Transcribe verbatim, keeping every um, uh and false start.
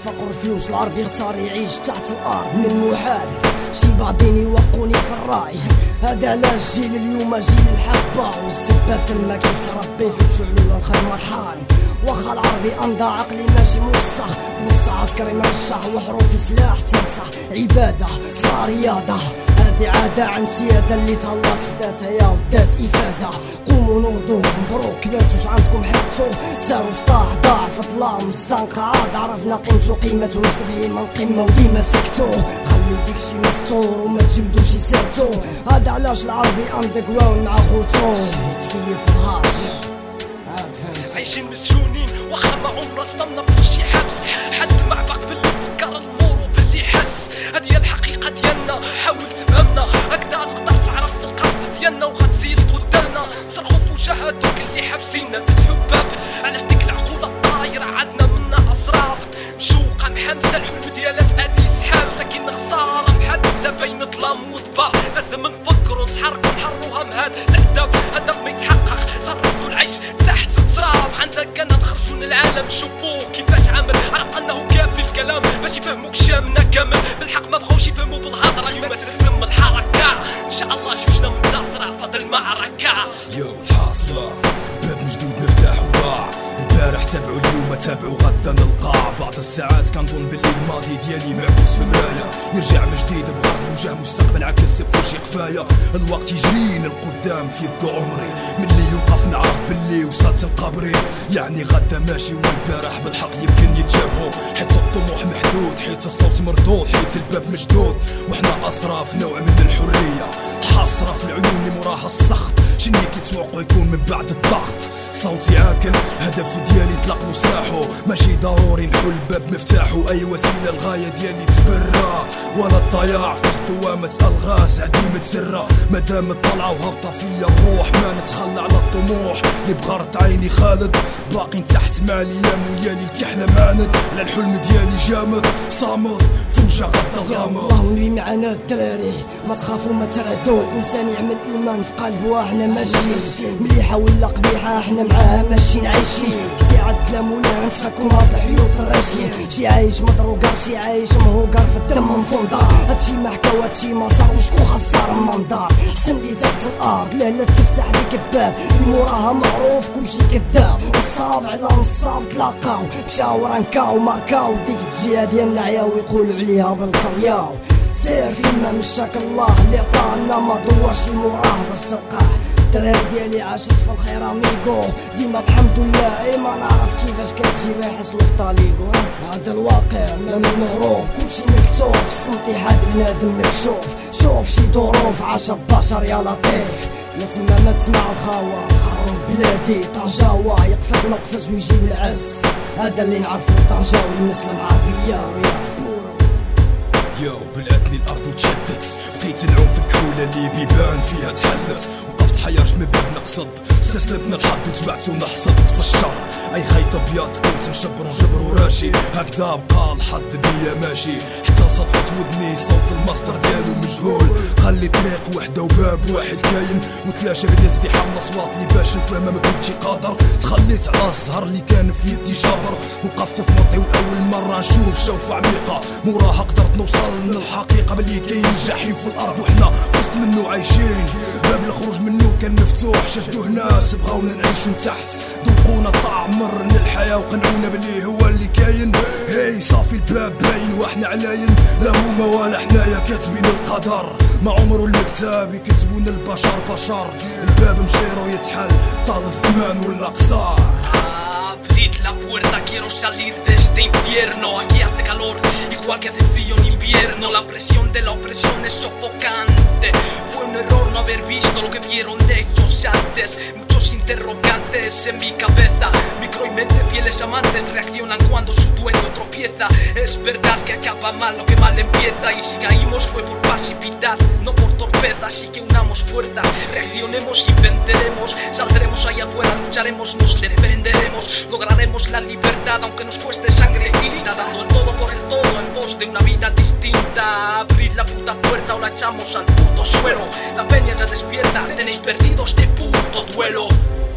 فقر فلوس العربي يختار يعيش تحت الارض من المحال شي بعضين يوقوني في الراي. هذا علاش جيل اليوم جيل الحبة والسبة تما كيف تربي في شعلول الخدمة الحال. واخا العربي انضى عقلي ماشي موسخ تبص عسكري مرشح وحروف سلاح تنصح عبادة صار رياضة. هادي عادة عن سيادة اللي تهلات في ذاتها يا ودات افادة. قوموا نوضوا مبروك كبرتوش عندكم حقتو ساروا سطاح ضاع في ظلام الزنقة عاد عرفنا قيمتو قيمتو سبعين من قمة وديما سكتو. خلي ديكشي مستور وما تجبدوش يسيرتو. هذا علاش العربي اندر جراوند مع خوتو تكيف الهاش عايشين مسجونين واخا ما عمرنا صدمنا في شي حبس. حد معبق باللي فكر الامور وباللي حس. هادي هي الحقيقة ديالنا حاول تفهمنا هكذا تقدر تعرف القصد ديالنا وغتزيد قدامنا. صرخو فوجه هادوك اللي حابسيننا فتحو باب علاش ديك العقولة الطايرة عندنا منها اسرار مشوقة محمسة الحلم ديالها تأدي سحاب لكن خسارة محبسة بين ظلام وضباب. لازم نفكرو نتحركو نحروها مهاد الهدف هدف ما يتحقق صرفتو العيش تحت التراب. عندنا كنا نخرجو للعالم نشوفو كيفاش عامل عرف انه كافي الكلام باش يفهموك شامنا كامل بالحق ما بغاوش يفهمو بالهضرة. اليوم تلزم الحركة ان شاء الله جوجنا منتصرة فضل المعركة. يو الحاصلة باب جديد مفتاح وضاع. البارح تابعوا اليوم تابعوا غدا نلقاع. بعض الساعات كنظن باللي الماضي ديالي معكوس في مرايا. يرجع من جديد بغرض وجه مستقبل عكس بفرشي قفايا. الوقت يجريني القدام في يد عمري ملي يوقف نعرف باللي وصلت لقبري. يعني غدا ماشي والبارح بالحق يمكن يتجابهو حيت الطموح محدود حيت الصوت مردود حيت الباب مشدود. وحنا أسرى في نوع من الحرية حسرة في العيون اللي موراها السخط. شني كيتوقع يكون من بعد الضغط صوتي عاكل هدف ديالي نطلق له سلاحو. ماشي ضروري نحل باب مفتاحو اي وسيله الغايه ديالي تبرا ولا الضياع في دوامه الغاز عديمه سره. مادام طالعه وهبطه فيا الروح ما نتخلى على الطموح. اللي بغرت عيني خالد باقي تحت مع الايام وليالي الكحله معاند. على الحلم ديالي جامد صامد فوجه غدا الغامض. الله يولي معنا الدراري ما تخافوا ما ترعدوا. الانسان يعمل ايمان في قلبه احنا ماشيين مليحه ولا قبيحه احنا معاها ماشيين عايشين. كي عاد مولانا نسفكوا هاد الحيوط الراشين. شي عايش مضروقه شي عايش مهوقر في الدم مفندار. هادشي ما حكا وهادشي ما صار وشكون خسر المنظار. حسن لي تحت الارض لا لا تفتح ليك الباب اللي موراها معروف كلشي كذاب. الصابع على نصاب تلاقاو مشاو رانكاو ماركاو ديك الجهه ديالنا عياو يقولوا عليها بالقرياو. سير فيما مشاك الله اللي عطانا ما دورش موراه باش تلقاه. الدراري ديالي عاشت في الخير اميغو ديما الحمد لله. اي ما نعرف كيفاش كتجي يحصلوا في طاليقو. هذا الواقع ما من هروب كلشي مكتوب في السنتيحات بنادم مكشوف. شوف شي ظروف عاش بشر يا لطيف. يا تما ما تسمع الخوا خرب بلادي طنجاوة يقفز نقفز ويجيب العز. هذا اللي نعرفو طنجاوي الناس العربية. يو بلعتني الارض وتشدت بقيت نعوم في الكحولة اللي بيبان فيها تحلت. وقفت حيرت من باب نقصد استسلمت الحظ وتبعت ونحصد في الشر. اي خيط ابيض كنت نشبر نجبر وراشي هكذا بقى الحظ بيا ماشي. حتى صدفت ودني صوت المصدر ديالو مجهول. خلي طريق وحده وباب واحد كاين وتلاشى بين ازدحام الاصوات اللي باش نفهمها ما كنتش قادر. تخليت على الزهر اللي كان في يدي جابر. وقفت في موطي واول مره نشوف شوفه عميقه موراها قدرت نوصل للحقيقه بلي كاين جحيم في الارض وحنا وسط منه عايشين. باب الخروج منه كان مفتوح شدوه ناس بغاونا نعيشو من تحت. ذوقونا طعم مر من الحياه وقنعونا بلي هو اللي كاين. هي صافي الباب باين واحنا علاين لا هما ولا حنايا كاتبين القدر. ما عمرو الكتاب يكتبون البشر بشر. الباب مشيرو يتحل طال الزمان ولا قصار. Abrid la puerta, quiero salir de este infierno. Aquí hace calor, igual que hace frío en invierno. La presión de la opresión es sofocante. Fue un error no haber visto lo que vieron de ellos antes. Muchos interrogantes en mi cabeza. Micro y mente, fieles amantes, reaccionan cuando su dueño tropieza. Es verdad que acaba mal lo que mal empieza. Y si caímos fue por pasividad, no por torpeza. Así que unamos fuerzas, reaccionemos y venceremos. Saldremos allá afuera, lucharemos, nos defenderemos. Lograremos la libertad aunque nos cueste sangre y tinta. Dando el todo por el todo en pos de una vida distinta. Abrid la puta puerta o la echamos al puto suelo. La peña ya despierta, tenéis perdido este puto duelo.